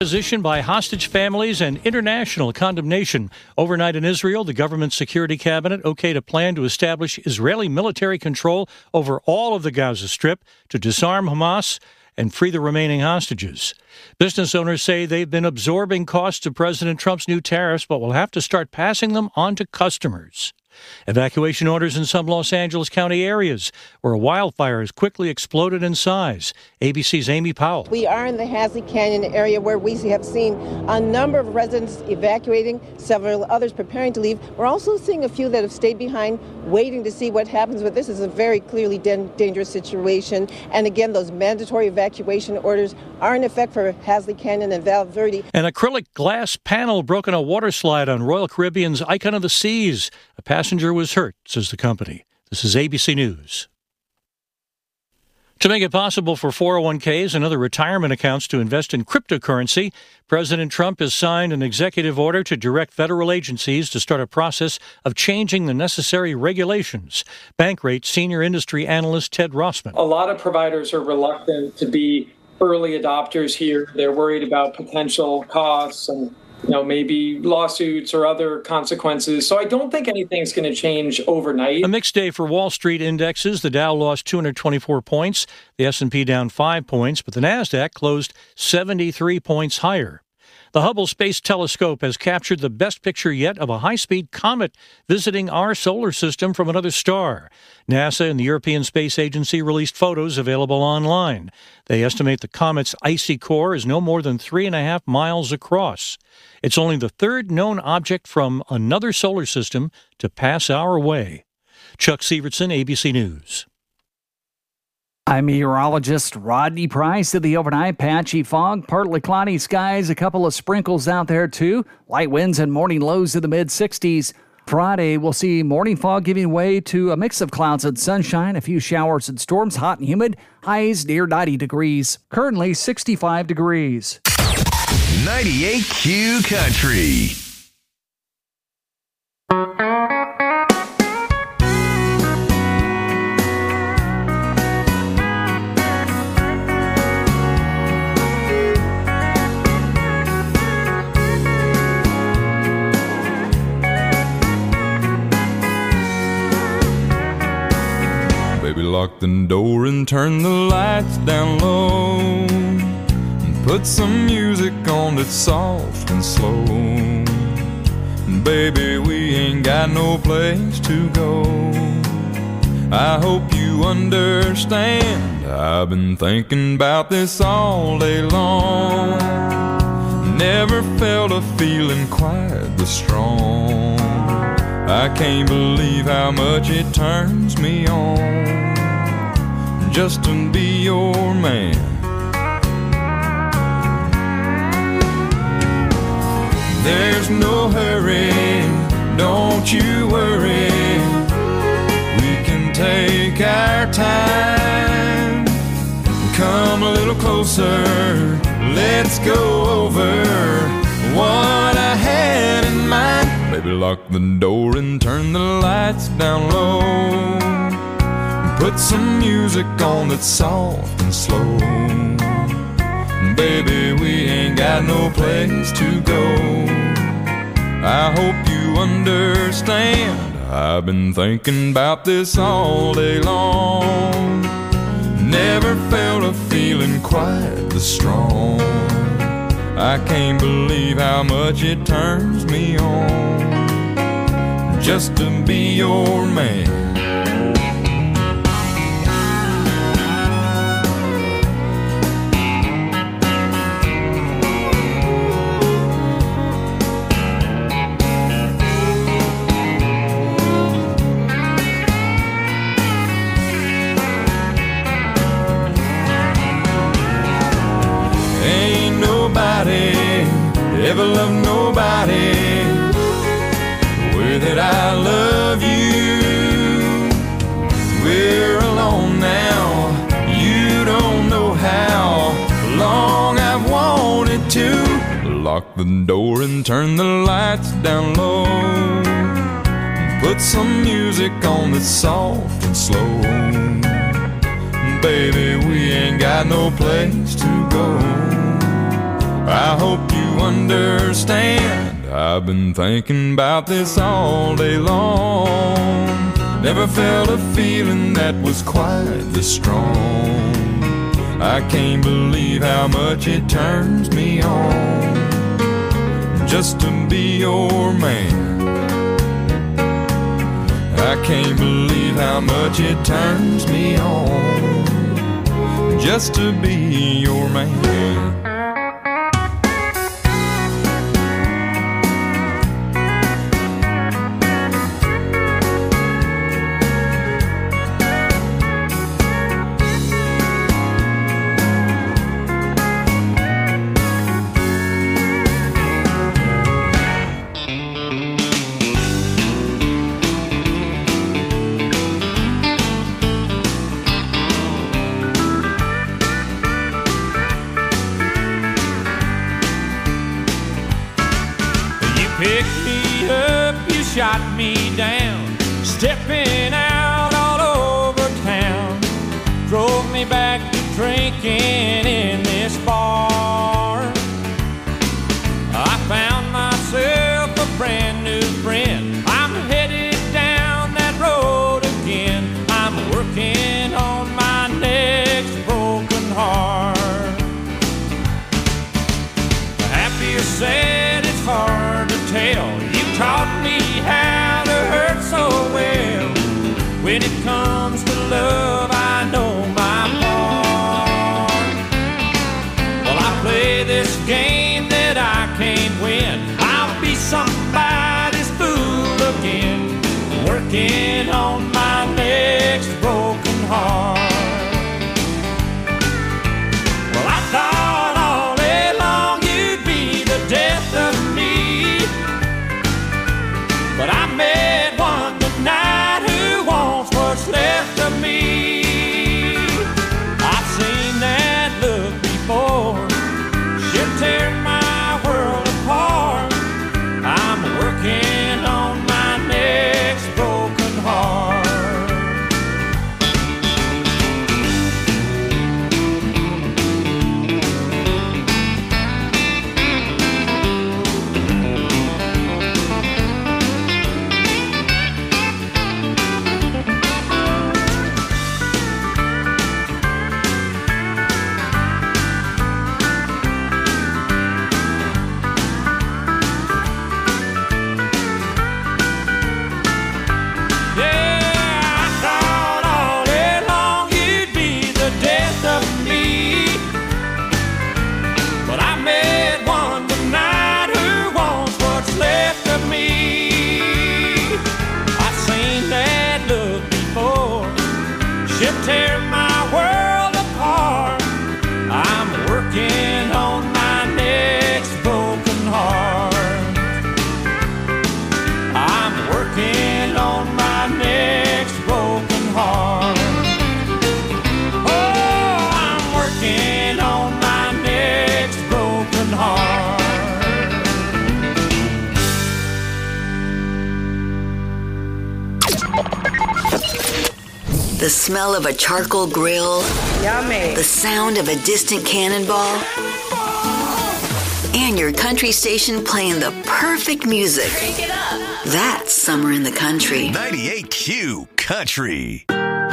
Position by hostage families and international condemnation. Overnight in Israel, the government security cabinet okayed a plan to establish Israeli military control over all of the Gaza Strip to disarm Hamas and free the remaining hostages. Business owners say they've been absorbing costs of President Trump's new tariffs, but will have to start passing them on to customers. Evacuation orders in some Los Angeles County areas where a wildfire has quickly exploded in size. ABC's Amy Powell. We are in the Hasley Canyon area where we have seen a number of residents evacuating, several others preparing to leave. We're also seeing a few that have stayed behind, waiting to see what happens. But this is a very clearly dangerous situation. And again, those mandatory evacuation orders are in effect for Hasley Canyon and Val Verde. An acrylic glass panel broke in a water slide on Royal Caribbean's Icon of the Seas. A passenger was hurt, says the company. This is ABC News. To make it possible for 401ks and other retirement accounts to invest in cryptocurrency, President Trump has signed an executive order to direct federal agencies to start a process of changing the necessary regulations. Bankrate senior industry analyst Ted Rossman. A lot of providers are reluctant to be early adopters here. They're worried about potential costs and maybe lawsuits or other consequences. So I don't think anything's going to change overnight. A mixed day for Wall Street indexes. The Dow lost 224 points, the S&P down 5 points, but the Nasdaq closed 73 points higher. The Hubble Space Telescope has captured the best picture yet of a high-speed comet visiting our solar system from another star. NASA and the European Space Agency released photos available online. They estimate the comet's icy core is no more than 3.5 miles across. It's only the third known object from another solar system to pass our way. Chuck Sievertson, ABC News. I'm meteorologist Rodney Price. Of the overnight, patchy fog, partly cloudy skies, a couple of sprinkles out there too. Light winds and morning lows in the mid-60s. Friday, we'll see morning fog giving way to a mix of clouds and sunshine, a few showers and storms, hot and humid, highs near 90 degrees. Currently 65 degrees. 98Q Country. Baby, lock the door and turn the lights down low, and put some music on that's soft and slow. And baby, we ain't got no place to go. I hope you understand, I've been thinking about this all day long. Never felt a feeling quite this strong. I can't believe how much it turns me on just to be your man. There's no hurry, don't you worry. We can take our time. Come a little closer, let's go over what I had in mind. Baby, lock the door and turn the lights down low. Put some music on that's soft and slow. Baby, we ain't got no place to go. I hope you understand, I've been thinking about this all day long. Never felt a feeling quite this strong. I can't believe how much it turns me on just to be your man. Ever love nobody the way that I love you. We're alone now, you don't know how long I've wanted to. Lock the door and turn the lights down low. Put some music on that's soft and slow. Baby, we ain't got no place to go. I hope you understand. I've been thinking about this all day long. Never felt a feeling that was quite this strong. I can't believe how much it turns me on just to be your man. I can't believe how much it turns me on just to be your man. Shot me down, stepping out all over town. Drove me back to drinking in this bar. I found myself a brand new friend. I'm headed down that road again. I'm working on my next broken heart. Happy or sad, it's hard to tell. You taught me how to hurt so well. When it comes to love, I know my part. Well, I play this game that I can't win. I'll be somebody's fool again, working on my next broken heart. Well, I thought all day long you'd be the death of me, but I met one tonight who wants what's left of me. I've seen that look before. She'll tear my world apart. I'm working on my next broken heart. Tear my world apart. I'm working on my next broken heart. I'm working on my next broken heart. Oh, I'm working on my next broken heart. The smell of a charcoal grill. Yummy. The sound of a distant cannonball. And your country station playing the perfect music. Crank it up. That's summer in the country. 98Q Country.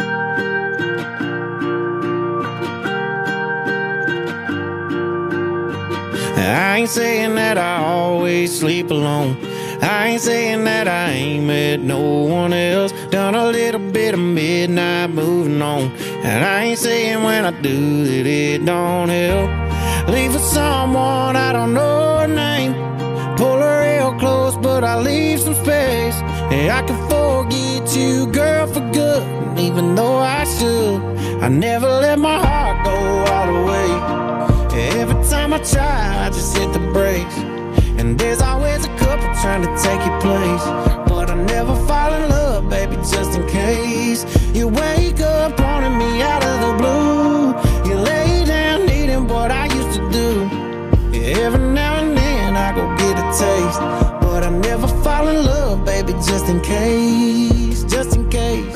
I ain't saying that I always sleep alone. I ain't saying that I ain't met no one else. Done a little bit of midnight moving on. And I ain't saying when I do that it don't help. Leave for someone I don't know her name. Pull her real close but I leave some space. And I can forget you, girl, for good. And even though I should, I never let my heart go all the way. Every time I try, I just hit the brakes. And there's always a couple trying to take your place. But I never fall in love, baby, just in case. You wake up wanting me out of the blue. You lay down needing what I used to do. Every now and then I go get a taste. But I never fall in love, baby, just in case. Just in case.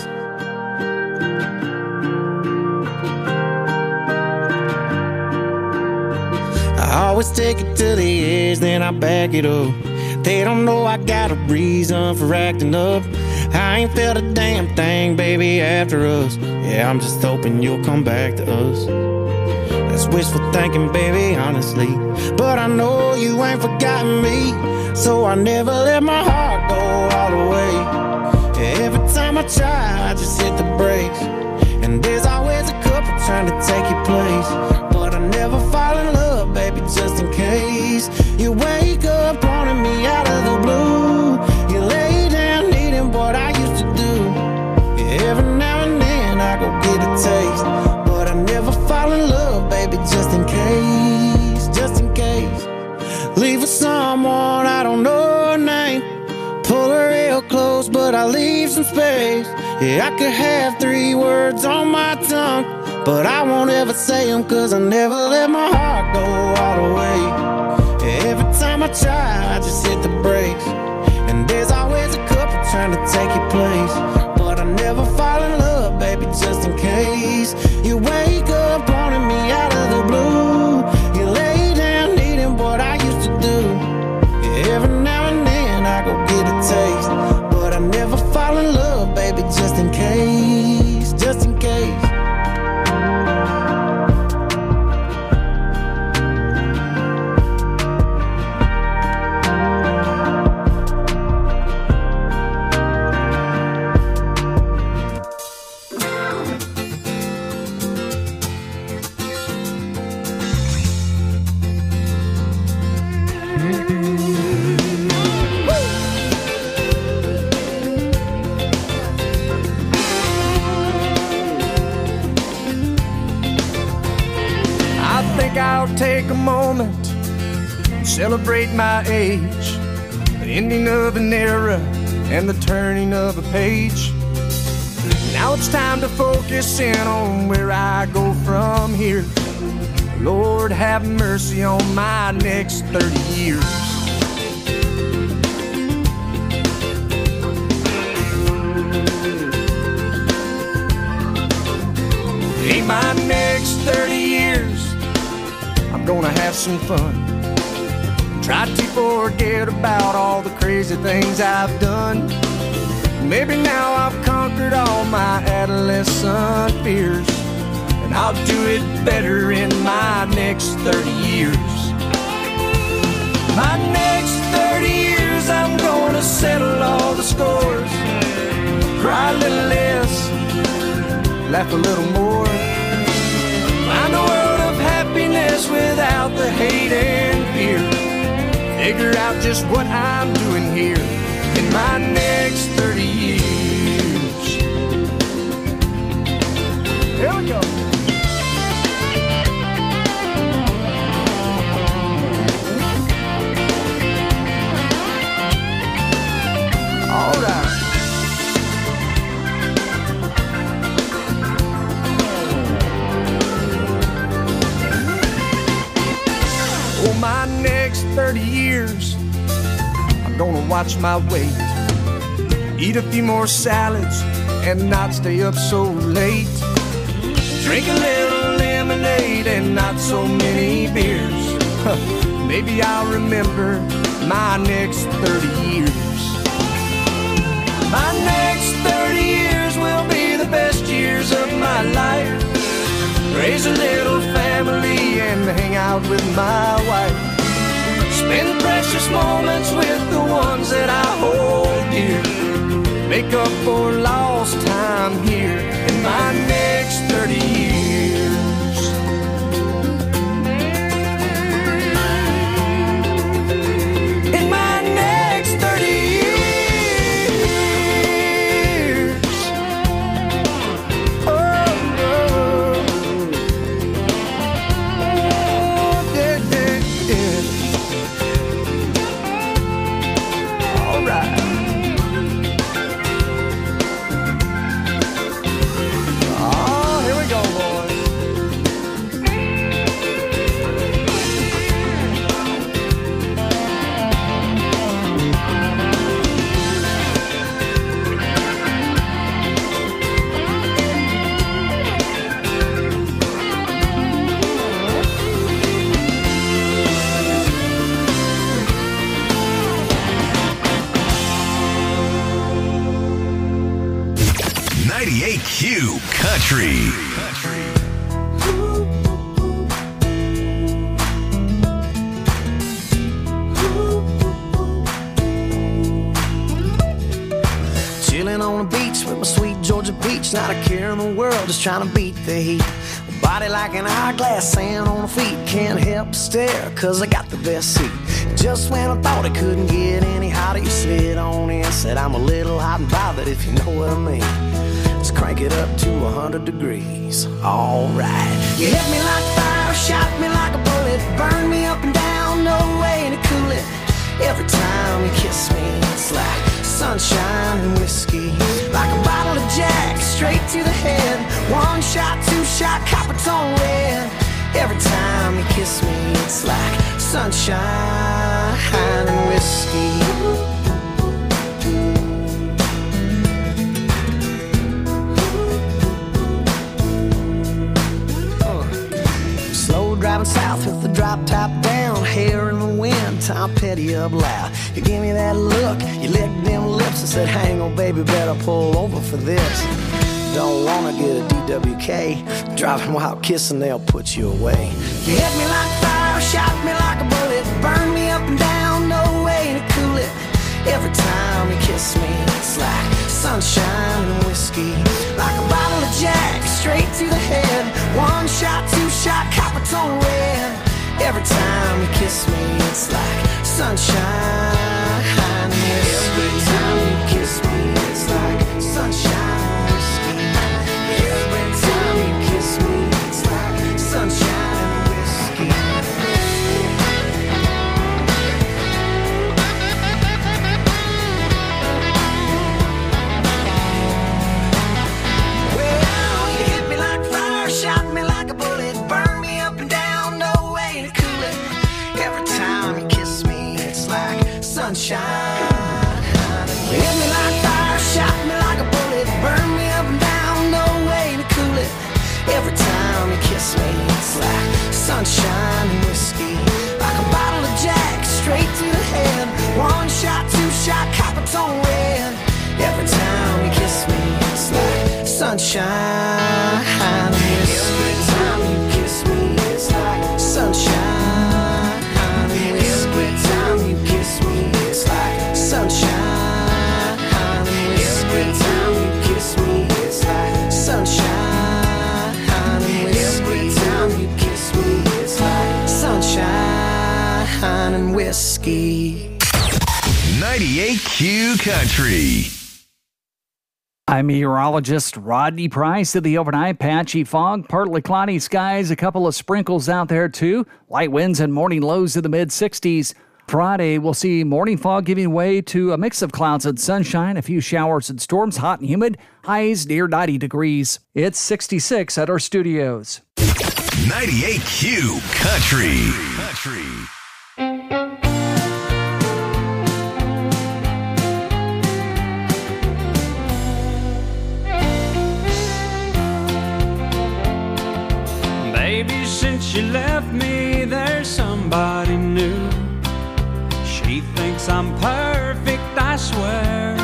I always take it to the edge, then I back it up. They don't know I got a reason for acting up. I ain't felt a damn thing, baby, after us. Yeah, I'm just hoping you'll come back to us. That's wishful thinking, baby, honestly. But I know you ain't forgotten me, so I never let my heart go all the way. Every time I try, I just hit the brakes. And there's always a couple trying to take your place. But I never fall in love, baby, just in case. You wake up wanting me out of the blue. You lay down needing what I used to do. Every now and then I go get a taste. But I never fall in love, baby, just in case. Just in case. Leave with someone I don't know her name. Pull her real close, but I leave some space. Yeah, I could have 3 words on my tongue, but I won't ever say them, cause I never let my heart go all the way. Every time I try, I just hit the brakes. And there's always a couple trying to take your place. But I never fall in love, baby, just in case. You wake up wanting me out of the blue. You lay down needing what I used to do. Every now and then I go get a taste. But I never fall in love, baby, just in case. Just in case. Take a moment and celebrate my age, the ending of an era and the turning of a page. Now it's time to focus in on where I go from here. Lord, have mercy on my next 30 years. In my next 30 years, I'm gonna have some fun. Try to forget about all the crazy things I've done. Maybe now I've conquered all my adolescent fears, and I'll do it better in my next 30 years. My next 30 years, I'm gonna settle all the scores. Cry a little less, laugh a little more. Find a world of happiness without the hate and fear. Figure out just what I'm doing here in my next 30 years. Here we go. All right. For my next 30 years, I'm gonna watch my weight, eat a few more salads, and not stay up so late. Drink a little lemonade and not so many beers. Maybe I'll remember my next 30 years. My next 30 years will be the best years of my life. Raise a little family and hang out with my wife. Spend precious moments with the ones that I hold dear. Make up for lost time here in my next 30 years. In my next 30 years. 98Q Country. Chilling on the beach with my sweet Georgia peach, not a care in the world, just trying to beat the heat. Body like an hourglass, sand on the feet, can't help but stare, cause I got the best seat. Just when I thought it couldn't get any hotter, you slid on in, said I'm a little hot and bothered, if you know what I mean. Let's crank it up to 100 degrees, alright. You hit me like fire, shot me like a bullet, burn me up and down, no way to cool it. Every time you kiss me, it's like sunshine and whiskey, like a bottle of Jack, straight to the head. One shot, two shot, copper tone red. Every time you kiss me, it's like sunshine and whiskey. Slow driving south with the drop top down, hair in the wind, Tom Petty up loud. You gave me that look, you licked them lips and said, hang on baby, better pull over for this. Don't wanna get a DWK, driving while kissing, they'll put you away. You hit me like fire, shot me like a bullet, burn me up and down, no way to cool it. Every time you kiss me, it's like sunshine and whiskey, like a bottle of Jack, straight to the head. One shot, two shot, copper tone red. Every time you kiss me, it's like sunshine and whiskey. Every time you kiss me, it's like sunshine and whiskey. Every time you kiss me, it's like sunshine and whiskey. Well, you hit me like fire, shot me like a bullet, burn me up and down, no way to cool it. Every time you kiss me, it's like sunshine. You hit me like fire, shot me like a bullet, burn me up and down, no way to cool it. Every time you kiss me, it's like sunshine and whiskey, like a bottle of Jack, straight to the head. One shot, two shot, copper tone red. Every time you kiss me, it's like sunshine and whiskey. Every time you kiss me, it's like sunshine and whiskey. Every time you kiss me, it's like sunshine and whiskey. Every time you kiss me, it's like sunshine and whiskey. Every time you kiss me, it's like sunshine and whiskey. 98Q Country. I'm meteorologist Rodney Price of the overnight. Patchy fog, partly cloudy skies, a couple of sprinkles out there too. Light winds and morning lows in the mid-60s. Friday, we'll see morning fog giving way to a mix of clouds and sunshine, a few showers and storms, hot and humid, highs near 90 degrees. It's 66 at our studios. 98Q Country. Baby, since you left me, there's somebody new. She thinks I'm perfect, I swear.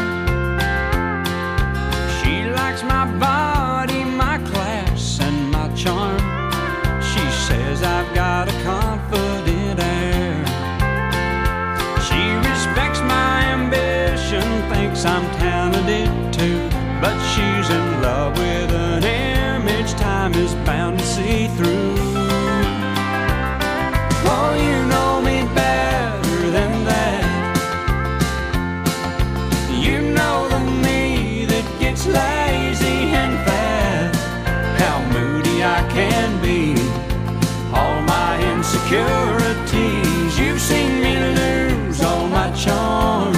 She likes my body, my class, and my charm. She says I've got a confident air. She respects my ambition, thinks I'm talented too. But she's in love with an image time is bound to see through. Oh, you know me better than that. You know the me that gets lazy and fat. How moody I can be, all my insecurities. You've seen me lose all my charm.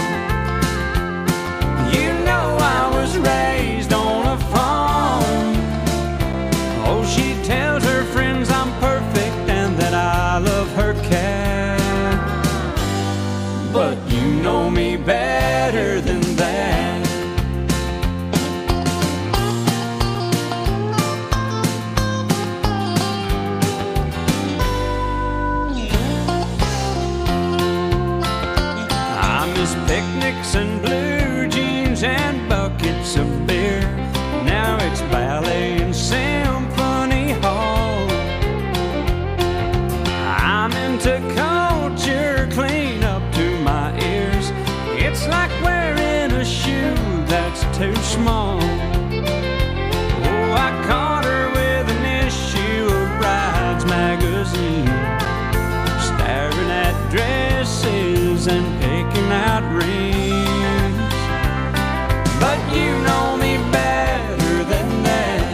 You know I was raised on a farm. Oh, she tells her friends I'm perfect and that I love her cat. But you know me better than that. I miss picnics and blue jeans and buckets of beer. Now it's bad too small. Oh, I caught her with an issue of Brides magazine, staring at dresses and picking out rings. But you know me better than that.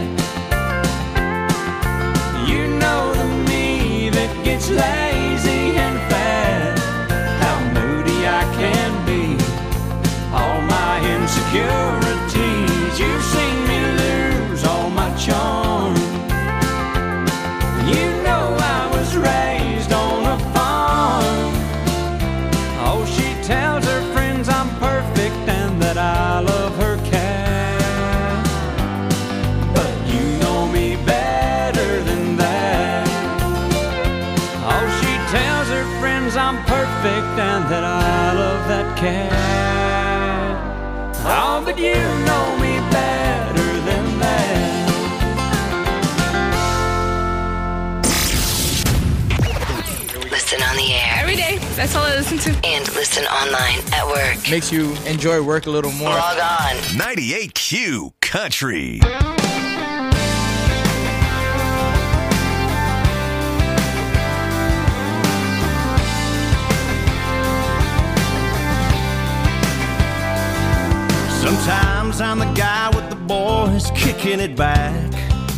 You know the me that gets lazy and fat, how moody I can be, all my insecurities. You've seen me lose all my charm. You know I was raised on a farm. Oh, she tells her friends I'm perfect and that I love her cat. But you know me better than that. Oh, she tells her friends I'm perfect and that I love that cat. Oh, but you know me better than that. Listen on the air. Every day. That's all I listen to. And listen online at work. Makes you enjoy work a little more. Log on. 98Q Country. Sometimes I'm the guy with the boys kicking it back,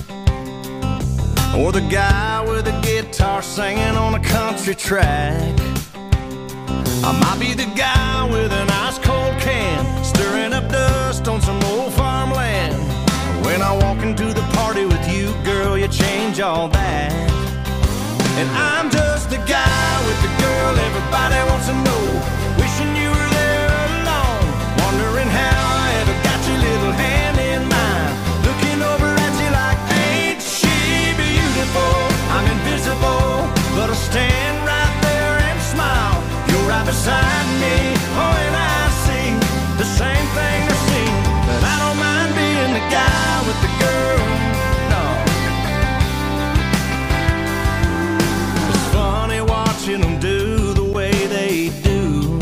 or the guy with a guitar singing on a country track. I might be the guy with an ice cold can, stirring up dust on some old farmland. When I walk into the party with you, girl, you change all that. And I'm just the guy with the girl everybody wants to know, wishing you were there alone, wondering how I ever got your little hand in mine, looking over at you like, ain't she beautiful? I'm invisible, but I'll stand right there and smile. You're right beside me, oh, and I see the same thing they're seeing. But I don't mind being the guy with the girl, no. It's funny watching them do the way they do.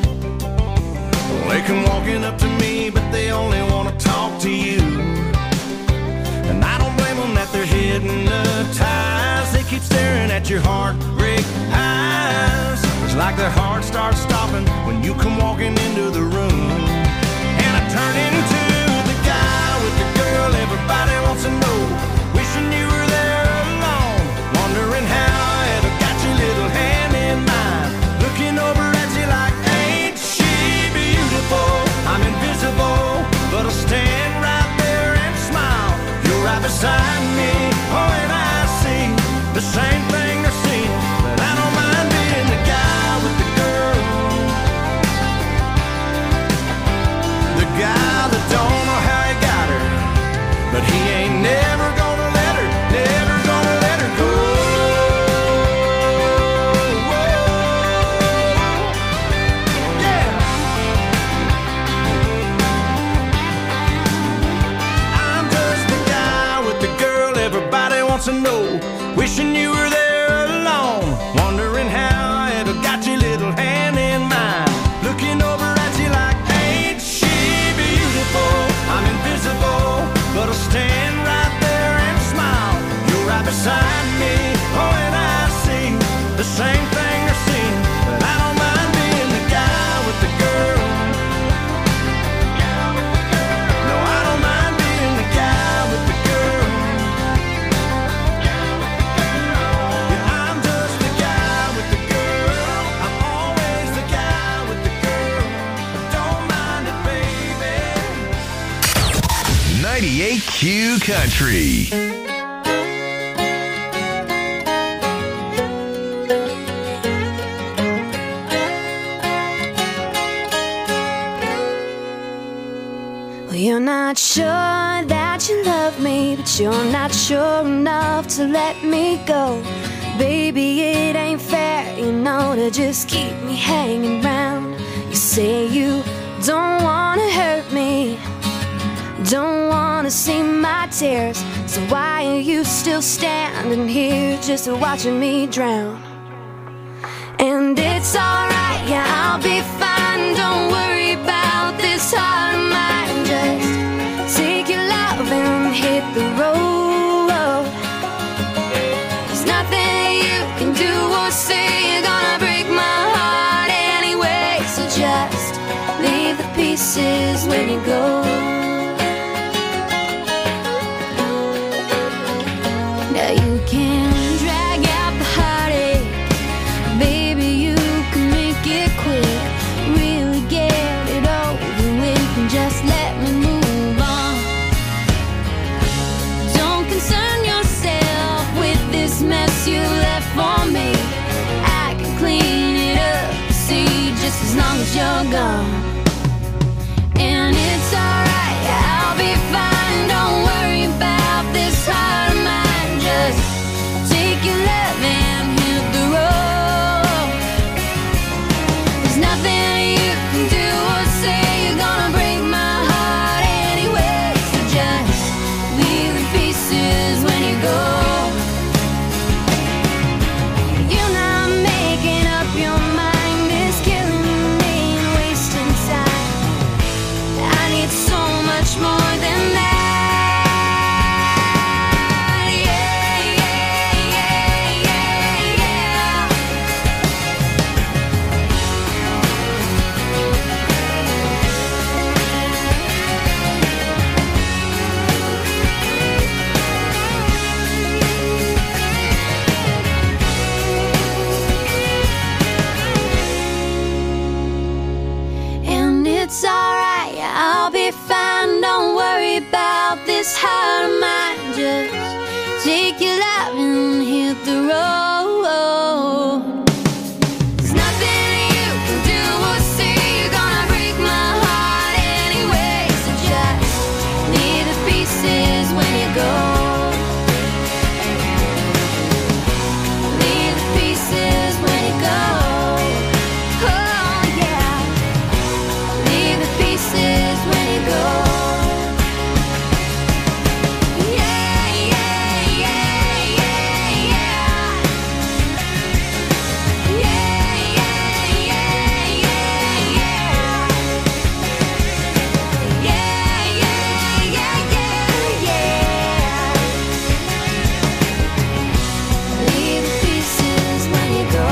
They come walking up to me, but they only want to talk to you. And I don't blame them that they're hypnotized. They keep staring at your heartbreak eyes. It's like their heart starts stopping when you come walking into the room. And I turn into the guy with the girl everybody wants to know, wishing you were there alone, wondering how I ever got your little hand in mine, looking over at you like, ain't she beautiful? I'm invisible, but I'll stand right there and smile. You're right beside me, oh, and I see the same thing they're seeing. But I don't mind being the guy with the girl, the guy that don't know how he got her, but he ain't never gonna let her, never gonna let her go. Yeah. I'm just the guy with the girl everybody wants to know, wishing you were there alone, wondering how I ever got your little hand in mine, looking over at you like, ain't she beautiful? I'm invisible, but I'll stand right there and smile. You're right beside me, oh, and I see the same thing they're seeing. But I don't mind being the guy with the girl. No, I don't mind being the guy with the girl. Yeah, I'm just the guy with the girl. I'm always the guy with the girl. I don't mind it, baby. 98Q Country. Well, you're not sure that you love me, but you're not sure enough to let me go. Baby, it ain't fair, you know, to just keep me hanging round. You say you don't wanna hurt me, don't wanna see my tears, so why are you still standing here just watching me drown? And it's alright, yeah, I'll be fine, don't worry about this heart of mine. Just pieces when you go. Now you can drag out the heartache, baby, you can make it quick. Really get it over with and just let me move on. Don't concern yourself with this mess you left for me. I can clean it up, see, just as long as you're gone. And it's alright, I'll be fine. Don't worry about this heart of mine. Just take your love and hit the road. There's nothing you can do or say, you're gonna break my heart anyway. So just leave the pieces when you go. You're not making up your mind, it's killing me and wasting time. I need so much more than that. Yeah, yeah, yeah, yeah, yeah. And it's alright, I'll be fine. Don't worry about this heart of mine. Just take your love and hit the road. There's nothing you can do or say, you're gonna break my heart anyway. So just leave the pieces when you go. Leave the pieces when you go. Oh yeah. Leave the pieces when you go. Yeah, yeah, yeah, yeah, yeah. Yeah, yeah, yeah, yeah, yeah. Yeah, yeah, yeah, yeah, yeah. Leave the pieces when you go.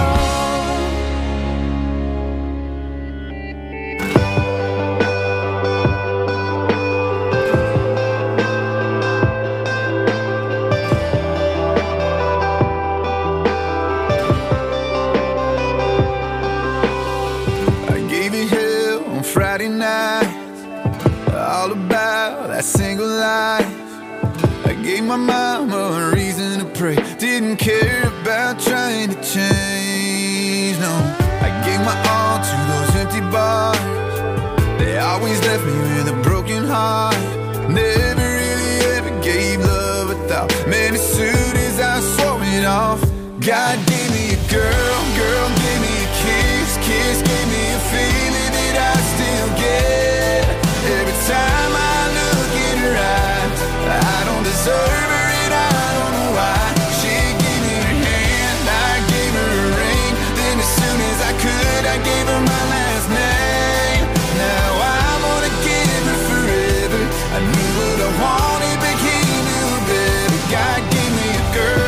I gave you hell on Friday night, all about that single life. I gave my mama a reason to pray, didn't care about trying to change, no. I gave my all to those empty bars, they always left me with a broken heart. Never really ever gave love a thought, man, as soon as I swore it off. God gave me a girl, girl gave me a kiss, kiss gave me a feeling that I still get. Every time I look in her eyes, I don't deserve her and I don't know why. She gave me her hand, I gave her a ring, then as soon as I could, I gave her my last name. Now I'm gonna give her forever. I knew what I wanted, but he knew better. God gave me a girl.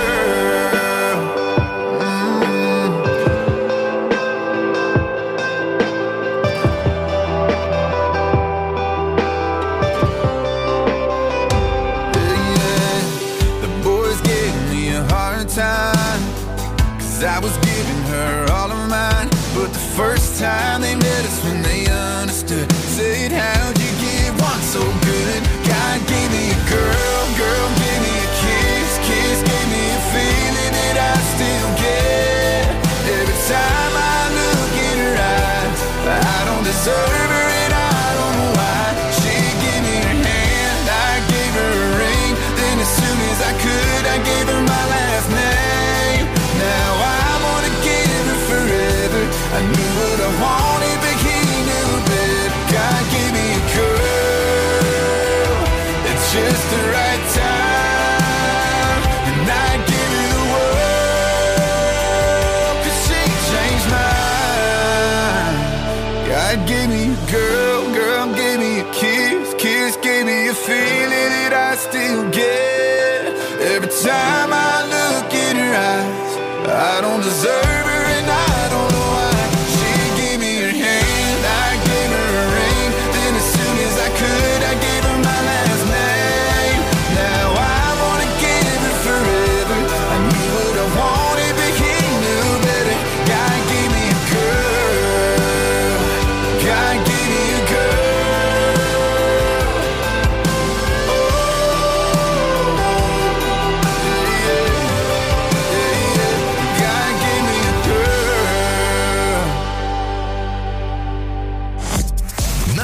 The boys gave me a hard time, 'cause I was giving her all of mine. But the first time they met us when they understood, said, how'd you give one so good? God gave me a girl, girl gave me a kiss, kiss gave me a feeling that I still get. Every time I look in her eyes, I don't deserve her and I don't know why. She gave me her hand, I gave her a ring, then as soon as I could, I gave her my last name. Now I'm gonna give her forever. I knew what I wanted, but he knew better. God gave me a girl that's just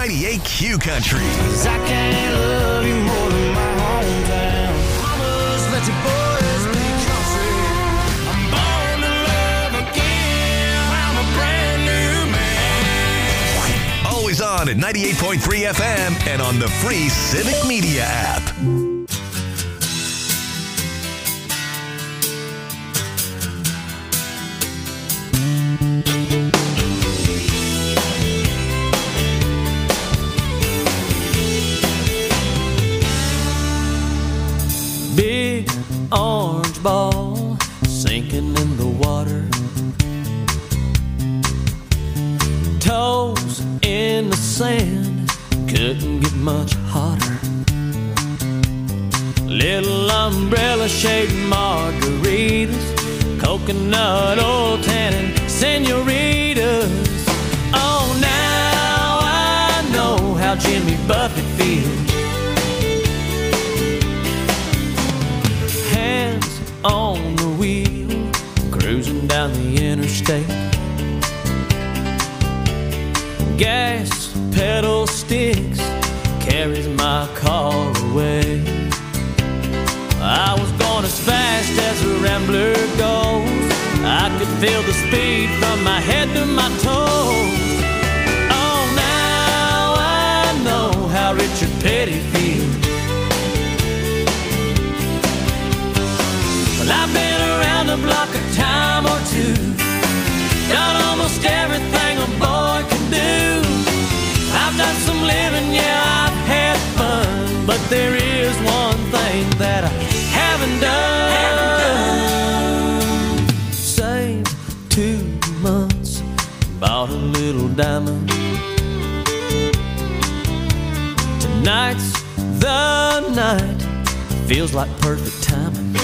98Q Country. 'Cause I can't love you more than my hometown. Mamas, let your boys be country. I'm born to love again. I'm a brand new man. Always on at 98.3 FM and on the free Civic Media app. Big orange ball sinking in the water, toes in the sand, couldn't get much hotter. Little umbrella shaped margaritas, coconut oil tannin senoritas. Oh, now I know how Jimmy Buffett feels. Hands on the wheel, cruising down the interstate. Gas pedal sticks, carries my car away. I was going as fast as a rambler goes. I could feel the speed from my head to my toes. Oh, now I know how Richard Petty feels. Well, I've been around the block a time or two, done almost everything a boy can do. I've done some living, yeah, I've had fun, but there is one thing that I haven't done. Saved 2 months, bought a little diamond. Tonight's the night, feels like perfect timing.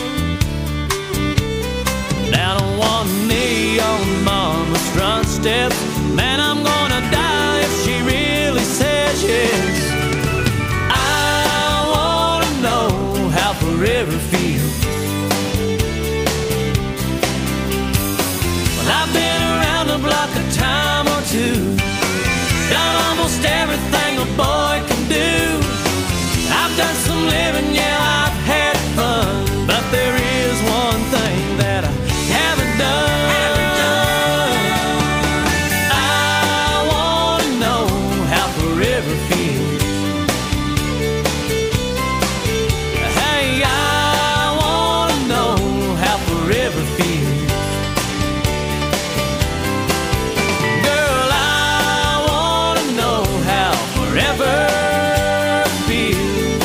Down on one knee on mama's front steps, man, I'm gonna die if she really says yes. I wanna know how forever feels. Well, I've been around the block a time or two, done almost everything a boy can do. I've done some living, yeah, I've had fun, but there is one thing that I haven't done. I wanna know how forever feels. Hey, I wanna know how forever feels. Girl, I wanna know how forever feels.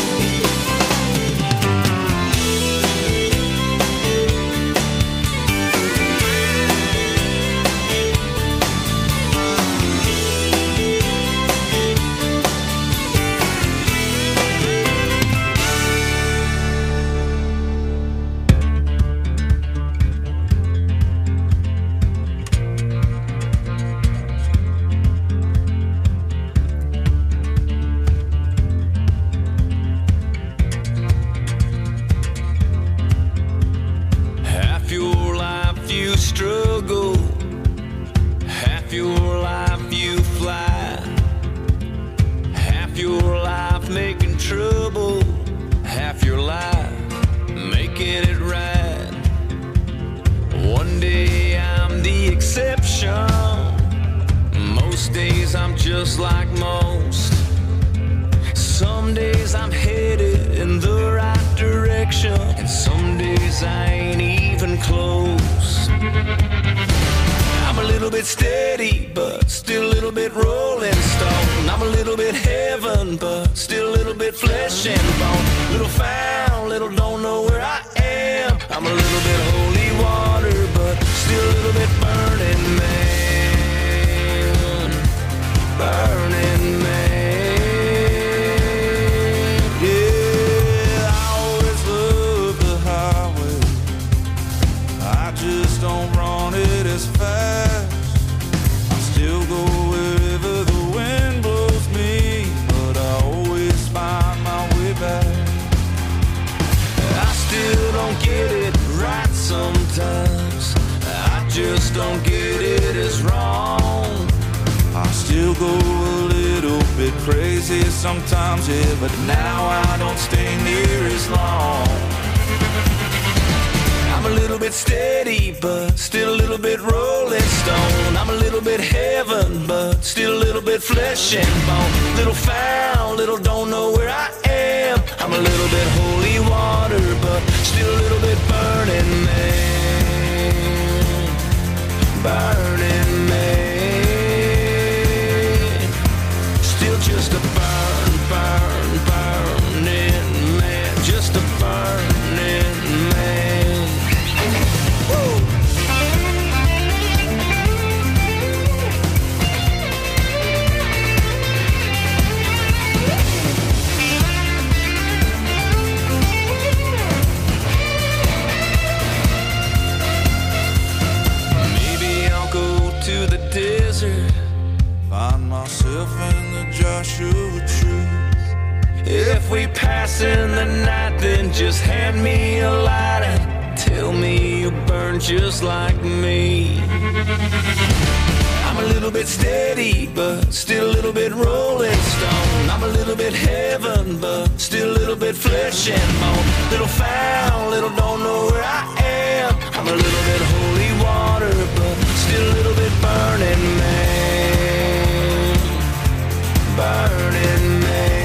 Half your life you struggle, half your life you fly, half your life making trouble, half your life making it right. One day I'm the exception, most days I'm just like most. Some days I'm headed in the right direction, and some days I ain't even close. I'm a little bit steady, but still a little bit rolling stone. I'm a little bit heaven, but still a little bit flesh and bone. Little found, little don't know where I am. I'm a little bit holy water, but still a little bit burning man. Burning man. Don't run it as fast. I still go wherever the wind blows me, but I always find my way back. I still don't get it right sometimes. I just don't get it as wrong. I still go a little bit crazy sometimes, yeah, but now I don't stay near as long. I'm a little bit steady, but still a little bit rolling stone. I'm a little bit heaven, but still a little bit flesh and bone. Little foul, little don't know where I am. I'm a little bit holy water, but still a little bit burning man. Burning man. Still just a burning man. Just a burning man. Woo! Find myself in the Joshua tree. If we pass in the night, then just hand me a lighter. Tell me you burn just like me. I'm a little bit steady, but still a little bit rolling stone. I'm a little bit heaven, but still a little bit flesh and bone. Little foul, little don't know where I am. I'm a little bit holy water, but still a little bit burning man. Burning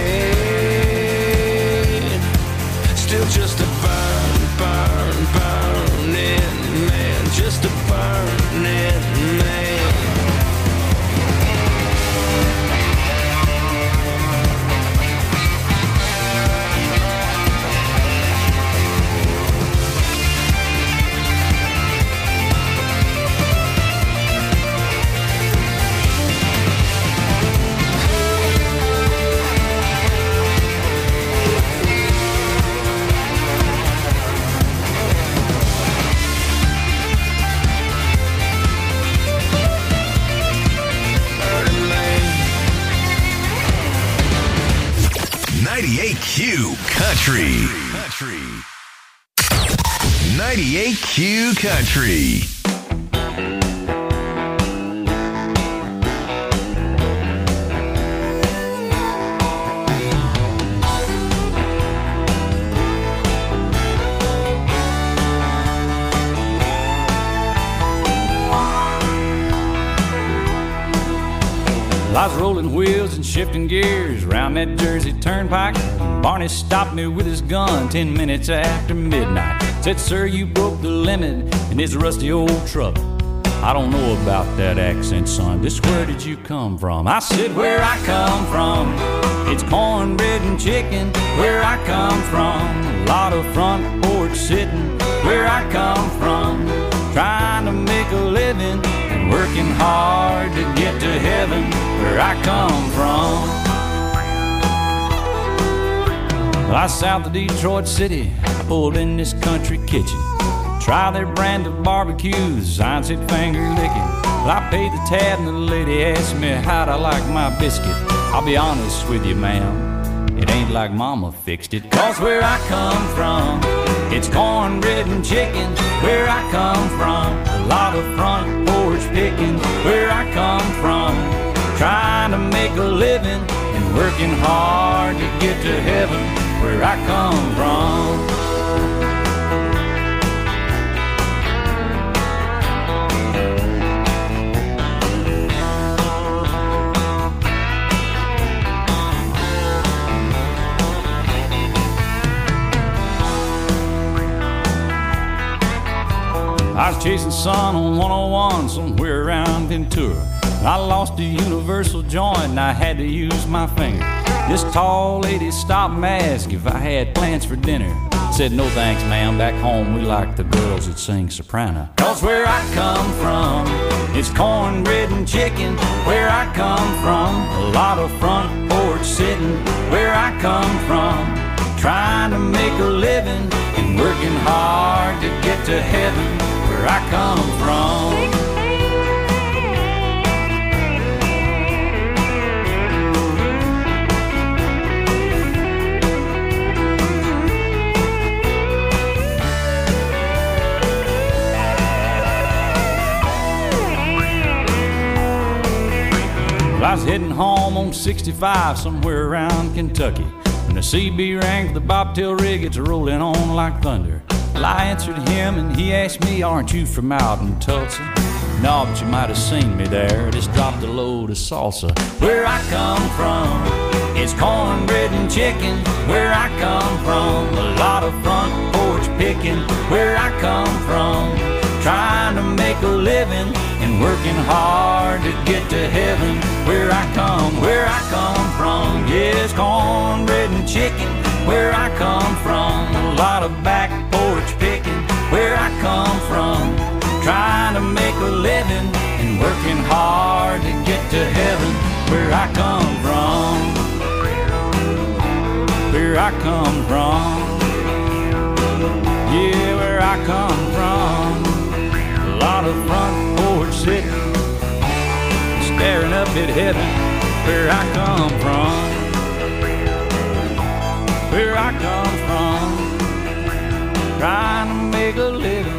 man. Still just a burning man. Just a burning man. Q Country. 98Q Country. I was rolling wheels and shifting gears around that Jersey Turnpike. Barney stopped me with his gun 10 minutes after midnight. Said, sir, you broke the limit in this rusty old truck. I don't know about that accent, son. Just where did you come from? I said, where I come from, it's cornbread and chicken. Where I come from, a lot of front porch sitting. Where I come from, trying to make a living and working hard to get to heaven. Where I come from, I south of Detroit City. I pulled in this country kitchen, try their brand of barbecues. Sign said finger licking. Well, I paid the tab and the lady asked me how'd I like my biscuit. I'll be honest with you, ma'am, it ain't like mama fixed it. Cause where I come from, it's cornbread and chicken. Where I come from, a lot of front porch picking. Where I come from, trying to make a living and working hard to get to heaven. Where I come from. I was chasing sun on 101 somewhere around Ventura. I lost a universal joint and I had to use my finger. This tall lady stopped and asked if I had plans for dinner. Said, no thanks, ma'am, back home we like the girls that sing soprano. Cause where I come from, it's cornbread and chicken. Where I come from, a lot of front porch sitting. Where I come from, trying to make a living and working hard to get to heaven. Where I come from. I was heading home on 65 somewhere around Kentucky when the CB rang for the bobtail rig. It's rolling on like thunder. Well, I answered him and he asked me, aren't you from out in Tulsa? No, but you might have seen me there. Just dropped a load of salsa. Where I come from, it's cornbread and chicken. Where I come from, a lot of front porch picking. Where I come from, trying to make a living and working hard to get to heaven. Where I come from, yes, cornbread and chicken. Where I come from, a lot of back porch picking. Where I come from, trying to make a living and working hard to get to heaven. Where I come from, where I come from, yeah, where I come from. A lot of front porch sitting, staring up at heaven. Where I come from, where I come from, trying to make a living.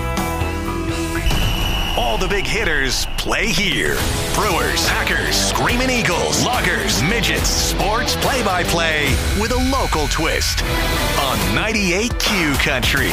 All the big hitters play here. Brewers, Packers, Screaming Eagles, Loggers, Midgets, sports play-by-play with a local twist on 98Q Country.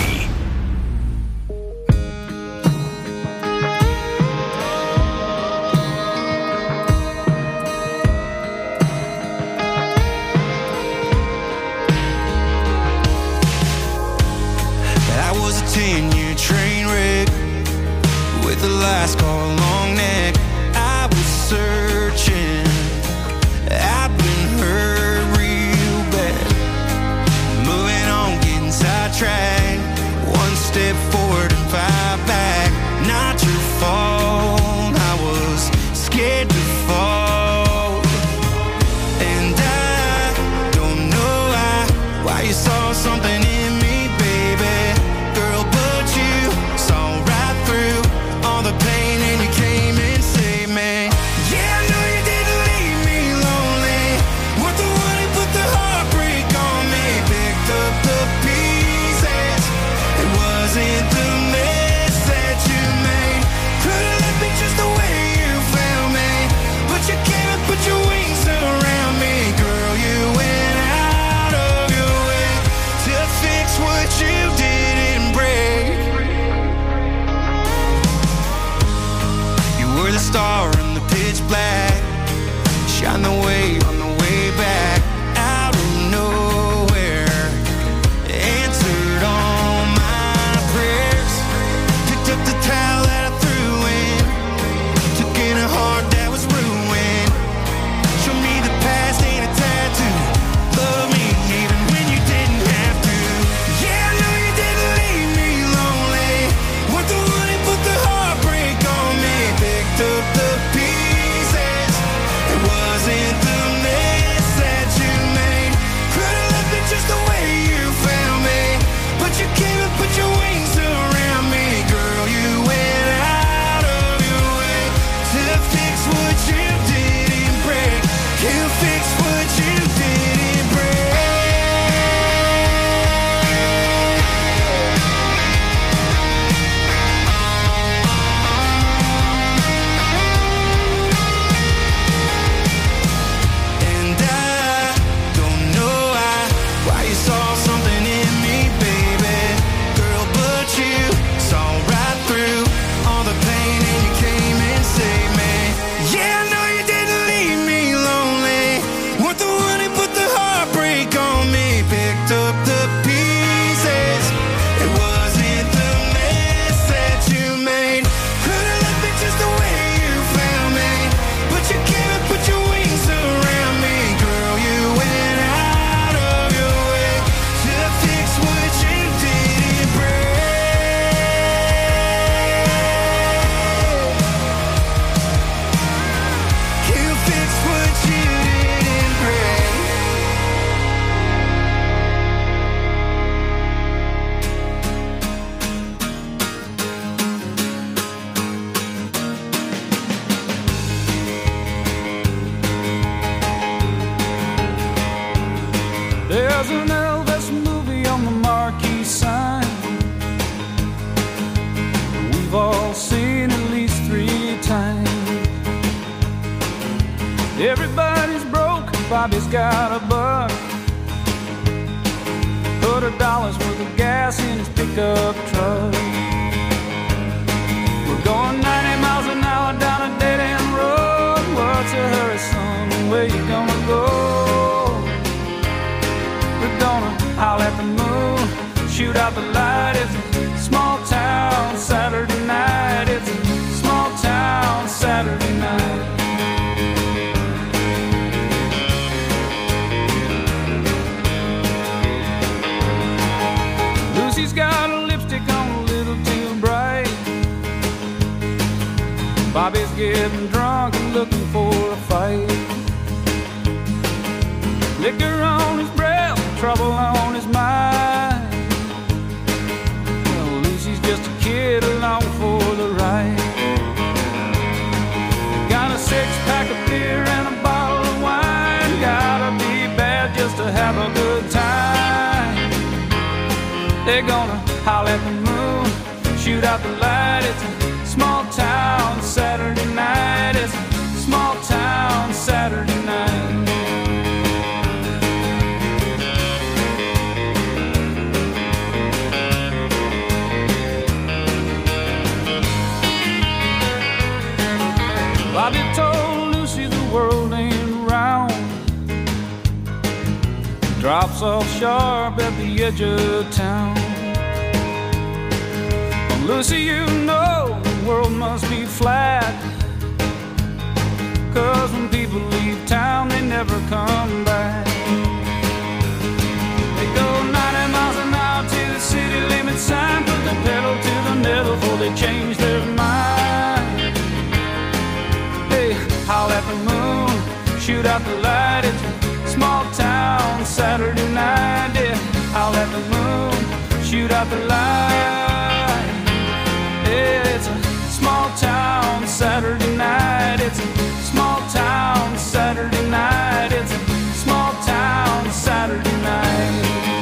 I was a 10-year train wreck with a last call long neck. I was searching, I've been hurt real bad. Moving on, getting sidetracked. One step forward and 5 back. Not your fault, I was scared to fall. And I don't know why you saw something in me, baby. Girl, but you saw right through all the pain and you came and saved me. Yeah, I know you didn't leave me lonely. Weren't the one who put the heartbreak on me. Picked up the pieces, it wasn't the mess that you made. Could've left me just the way you found me, but you came and put your wings around me. Girl, you went out of your way to fix what you didn't break. We're the star in the pitch black. Shine the way on the way back. Out of nowhere, answered all my prayers. Picked up the towel that I threw in, took in a heart that was ruined. Showed me the past ain't a tattoo. Love me even when you didn't have to. Yeah, I know you didn't leave me lonely. Weren't the one who put the heartbreak on me. Picked up the pieces, it wasn't the mess that you made. Could've left me just the way you found me, but you came and put your wings around me. Girl, you went out of your way to fix what you didn't break. You fixed what you didn't break. And I don't know why you saw something in me, baby. Girl, but you saw right through all the pain and you came and saved me. Yeah, I know you didn't leave me lonely. Weren't the one who put the heartbreak on me. Picked up the pieces, it wasn't the mess that you made. Could've left me just the way you found me, but you came and put your wings around me. Girl, you went out of your way to fix what you didn't break. You fixed what you didn't break. There's an Elvis movie on the marquee sign. We've all seen at least 3 times. Everybody's broke, Bobby's got a buck. Put $1 worth of gas in his pickup truck. We're going 90 miles an hour down a dead-end road. What's a hurry, son? Where you gonna go? We're gonna howl at the moon, shoot out the light. It's a small town Saturday night. It's a small town Saturday night. Lucy's got a lipstick on a little too bright. Bobby's getting drunk and looking for a fight. Liquor on his breath, trouble on his mind. Well, Lucy's just a kid along for the ride. Got a 6-pack of beer and a bottle of wine. Gotta be bad just to have a good time. They're gonna howl at the moon, shoot out the light. It's a small town Saturday night. It's a small town Saturday night. Bobby told Lucy the world ain't round. Drops off sharp at the edge of town. Well, Lucy, you know the world must be flat. 'Cause when people leave town, they never come back. They go 90 miles an hour to the city limit sign. Put the pedal to the metal before they change their mind. They howl at the moon, shoot out the light. It's a small town Saturday night. Yeah, howl at the moon, shoot out the light. Yeah, it's a small town Saturday night. It's a small town Saturday night. It's a small town Saturday night.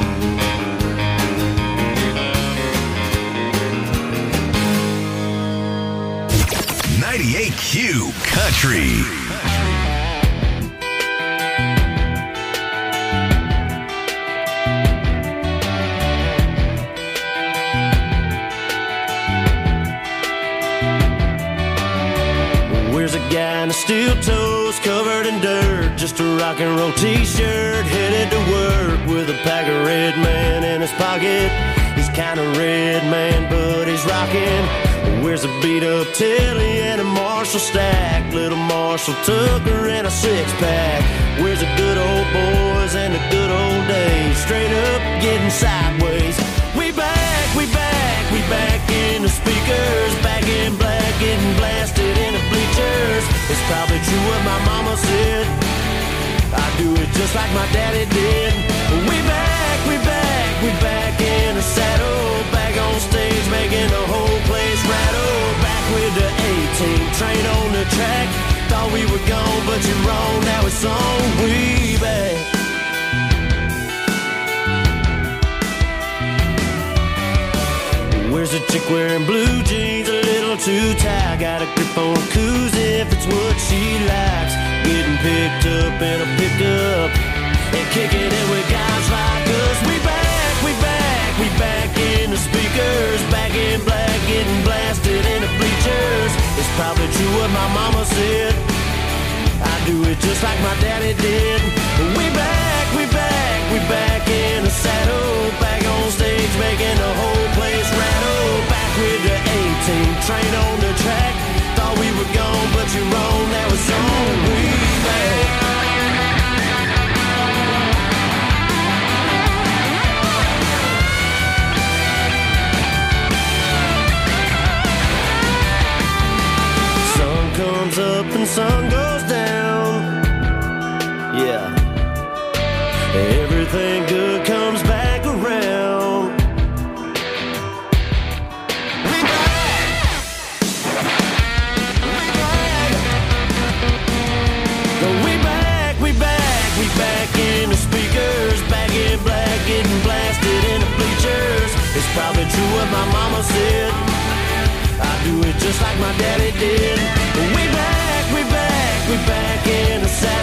98Q Country. Where's a guy in the steel toes covered in dirt? Just a rock and roll t-shirt, headed to work with a pack of Red Man in his pocket. He's kind of Red Man, but he's rocking. Where's a beat up Telly and a Marshall stack? Little Marshall Tucker and a 6-pack. Where's the good old boys and the good old days? Straight up getting sideways. We back, we back, we back in the speakers. Back in black, getting blasted in the bleachers. It's probably true what my mama said. I do it just like my daddy did. We back, we back, we back in the saddle. Back on stage making the whole place rattle. Back with the 18 train on the track. Thought we were gone, but you're wrong. Now it's on. We back. Where's a chick wearing blue jeans, a little too tight? Got a grip on a koozie if it's what she likes. Getting picked up in a pickup and kicking it with guys like us. We back, we back, we back in the speakers. Back in black, getting blasted in the bleachers. It's probably true what my mama said. I do it just like my daddy did. We back, we back, we back in the saddle. Back on stage making the whole place rattle. Back with the 18 train on the track. Thought we were gone, but you're wrong. That was on. We back. Sun comes up and sun goes down. Yeah. Everything good comes back around. We back. We back, we back, we back in the speakers. Back in black, getting blasted in the bleachers. It's probably true what my mama said. I do it just like my daddy did. We back, we back, we back in the saddle.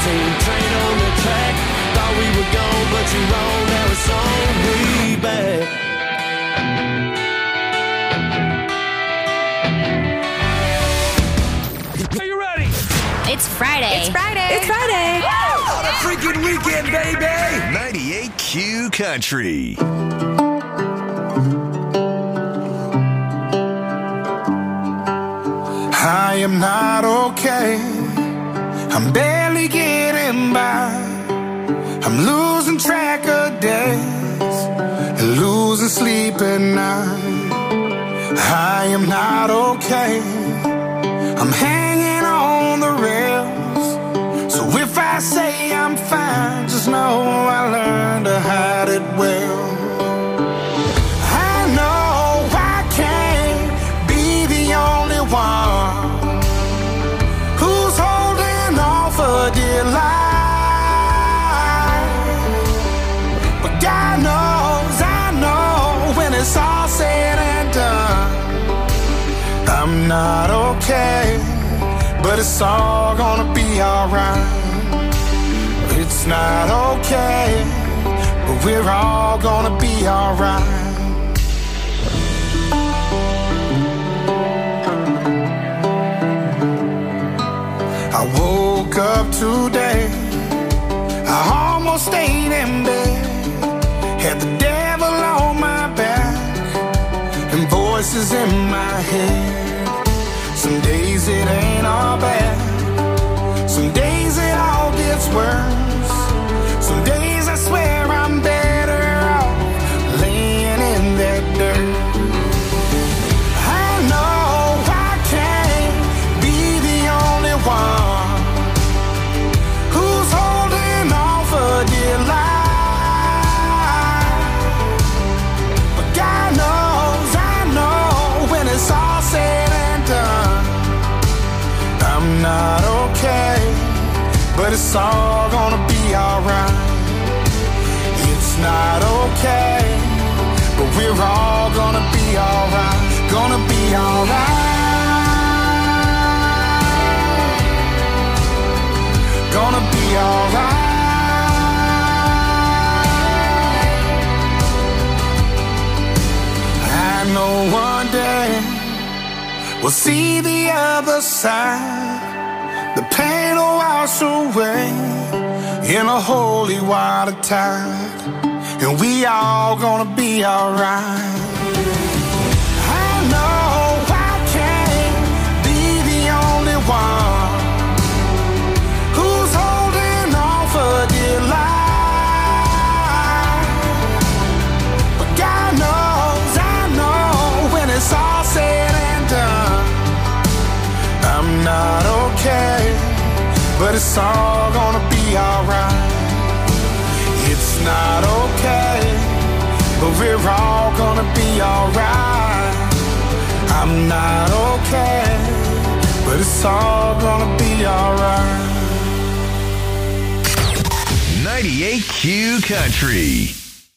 team train on the track. Thought we were gone, but you're wrong. Now it's on way back. Are you ready? It's Friday. It's Friday. It's Friday. On a freaking weekend, baby! 98Q Country. I am not okay. I'm barely getting by. I'm losing track of days and losing sleep at night. I am not okay. I'm hanging on the rails. So if I say I'm fine, just know I learned to hide it well. I know I can't be the only one who's holding on for dear life. But God knows, I know, when it's all said and done, I'm not okay, but it's all gonna be alright. It's not okay, but we're all gonna be alright. I woke up today, I almost stayed in bed, had the devil on my back and voices in my head. Some days it ain't all bad, some days it all gets worse. Some days I swear I'm better off laying in that dirt. I know I can't be the only one who's holding on for dear life. But God knows, I know, when it's all said and done, I'm not okay, but it's all gonna be alright. It's not okay, but we're all gonna be alright. Gonna be alright. Gonna be alright. I know one day we'll see the other side. The pain will wash away in a holy water tide, and we all gonna be alright. I know I can't be the only one who's holding on for dear life. But God knows, I know, when it's all said and done, I'm not okay, but it's all gonna be alright. It's not okay, but we're all gonna be alright. I'm not okay, but it's all gonna be alright. 98Q Country.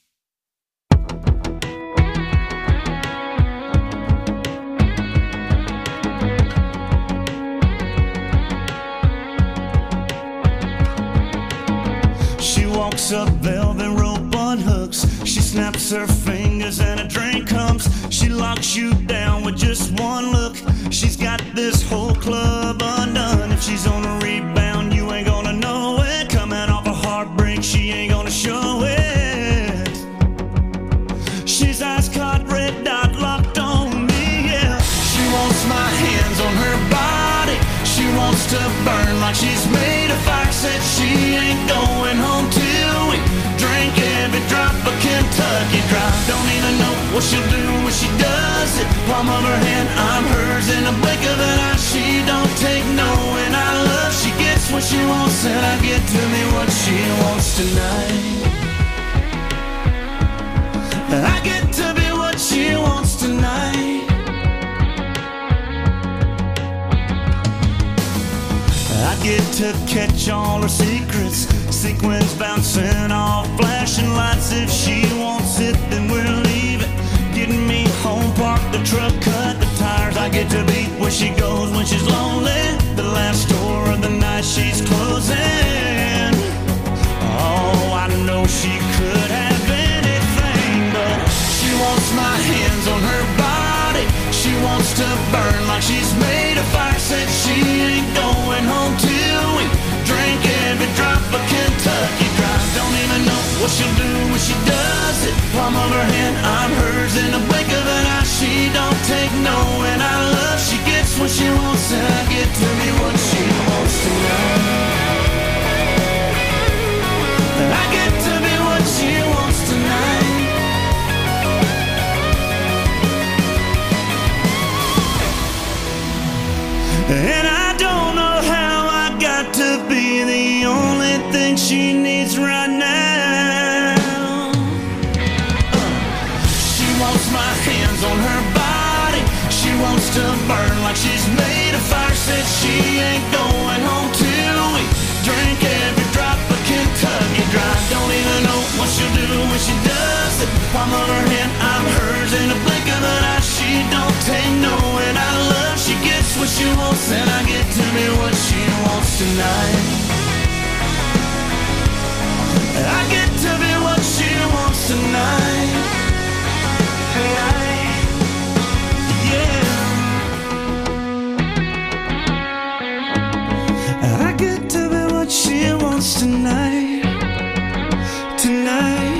Up velvet rope on hooks, she snaps her fingers and a drink comes. She locks you down with just one look. She's got this whole club undone. If she's on a rebound, you ain't gonna know it. Coming off a heartbreak, she ain't gonna show it. She's ice cold, red dot locked on me, yeah. She wants my hands on her body. She wants to burn like she's made of fire. Said she ain't going home till we drink every drop of Kentucky Dry. Don't even know what she'll do when she does it. Palm of her hand, I'm hers in a blink of an eye. She don't take no, and I love. She gets what she wants, and I get to me what she wants tonight. I get to be what she wants tonight. I get to catch all her secrets. Sequins bouncing off flashing lights. If she wants it, then we'll leave it. Getting me home, park the truck, cut the tires. I I get to be where she goes when she's lonely. The last store of the night she's closing. Oh, I know she could have anything, but she wants my hands on her body. She wants to burn like she's made of fire. Said she ain't going home till we drink every drop of Kentucky Dry. Don't even know what she'll do when she does it. Palm of her hand, I'm hers in the blink of an eye. She don't take no, and I love she gets what she wants, and I get to be what she wants tonight. I get to be what she wants tonight. And I don't know how I got to be the only thing she needs right now. She wants my hands on her body. She wants to burn like she's made of fire. Said she ain't going home till we drink every drop of Kentucky Dry. Don't even know what she'll do when she does it. Palm of her hand, I'm hers in a blink of an eye. She don't take no, and I love she gets what she wants, and I get to be what she wants tonight. I get to be what she wants tonight. Yeah. I get to be what she wants tonight. Tonight.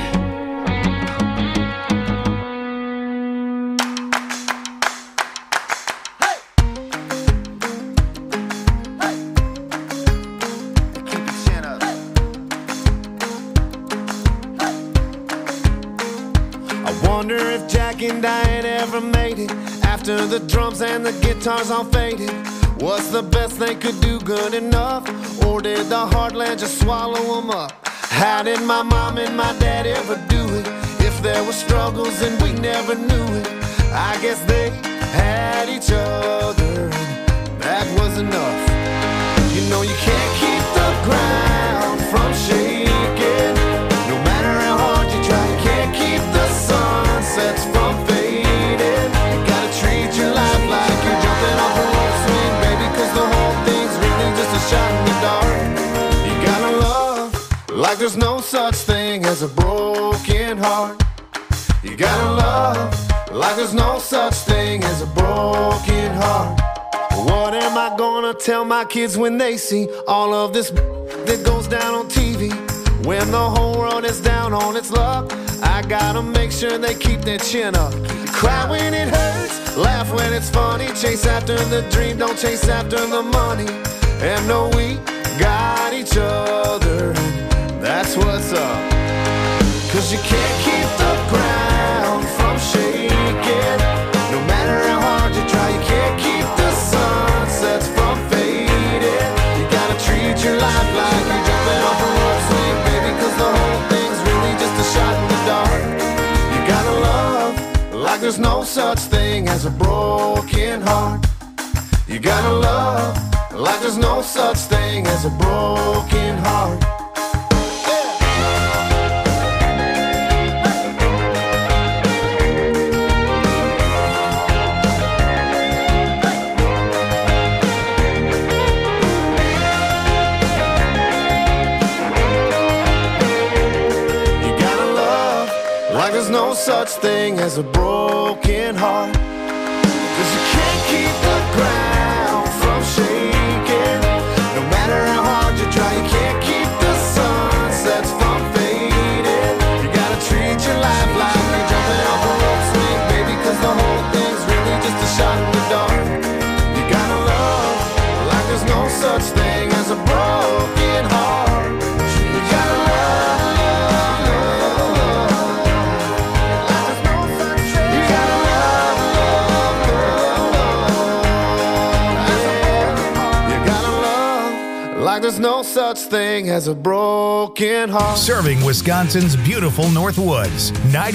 And Diane ever made it after the drums and the guitars all faded. What's the best they could do good enough, or did the heartland just swallow them up? How did my mom and my dad ever do it? If there were struggles and we never knew it, I guess they had each other, and that was enough. You know you can't keep the ground from shaking, no matter how hard you try. You can't keep the sunsets from fading. You gotta treat your life like you're jumping off a rope swing, baby, cause the whole thing's really just a shot in the dark. You gotta love like there's no such thing as a broken heart. You gotta love like there's no such thing as a broken heart. What am I gonna tell my kids when they see all of this that goes down on TV? When the whole world is down on its luck, I gotta make sure they keep their chin up. Cry when it hurts, laugh when it's funny. Chase after the dream, don't chase after the money. And know we got each other, and that's what's up. Cause you can't keep the ground from shaking, no matter how hard you try. You can't keep the sunsets from fading. You gotta treat your life like you're jumping off a rope swing, baby, cause the whole thing's really just a shot in the dark. You gotta love like there's no such thing as a broken heart. You gotta love like there's no such thing as a broken heart. There's no such thing as a broken heart. Cause you can't keep the ground from shaking, no matter how hard you try. You can't keep the sunsets from fading. You gotta treat your life like you're jumping off a rope swing, baby, cause the whole thing's really just a shot in the dark. You gotta love like there's no such thing as a broken heart. You gotta love. There's no such thing as a broken heart. Serving Wisconsin's beautiful Northwoods.